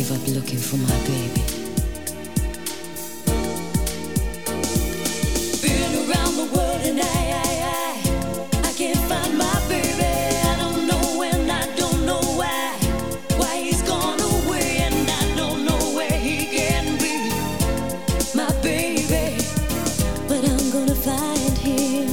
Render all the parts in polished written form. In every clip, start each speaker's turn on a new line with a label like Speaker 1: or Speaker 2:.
Speaker 1: give up looking for my baby. Been around the world and I can't find my baby. I don't know when, I don't know why he's gone away, and I don't know where he can be, my baby. But I'm gonna find him.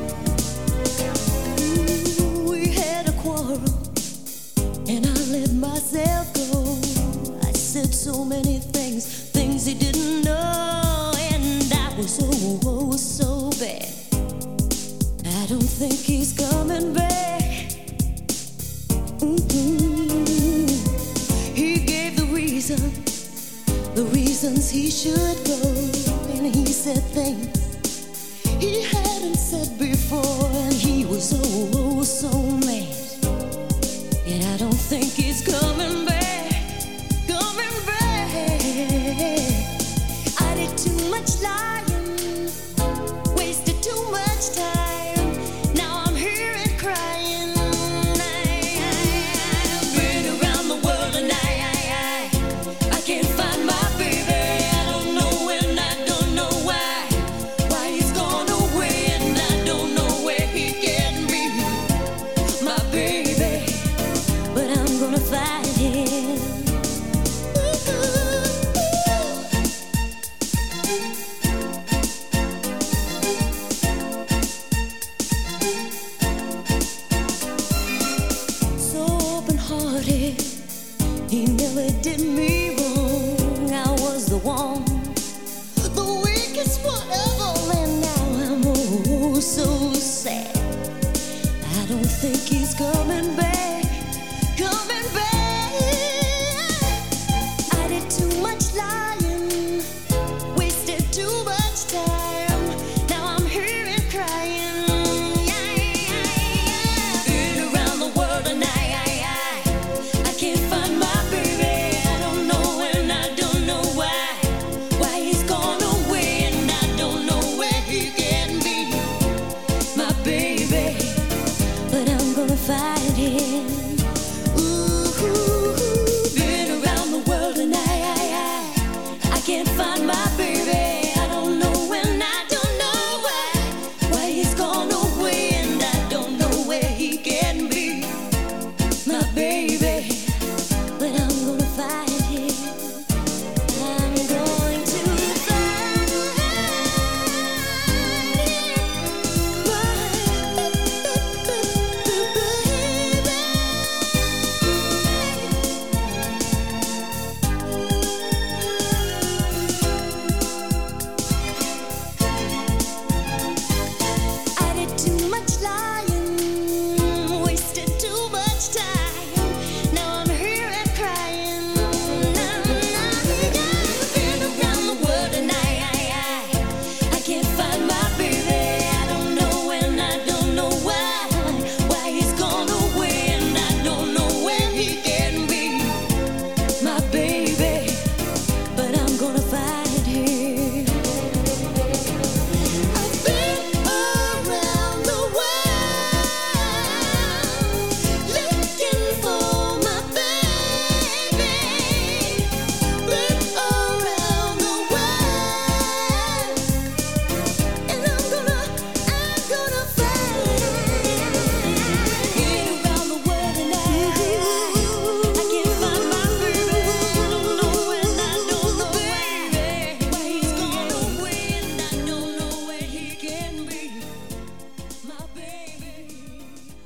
Speaker 1: Ooh, we had a quarrel and I let myself go. I said so many things he didn't know, and I was so bad. I don't think he's coming back. Mm-hmm. He gave the reasons he should go, and he said things he hadn't said before, and he was so mad. And I don't think he's coming back, coming back. I did too much lying.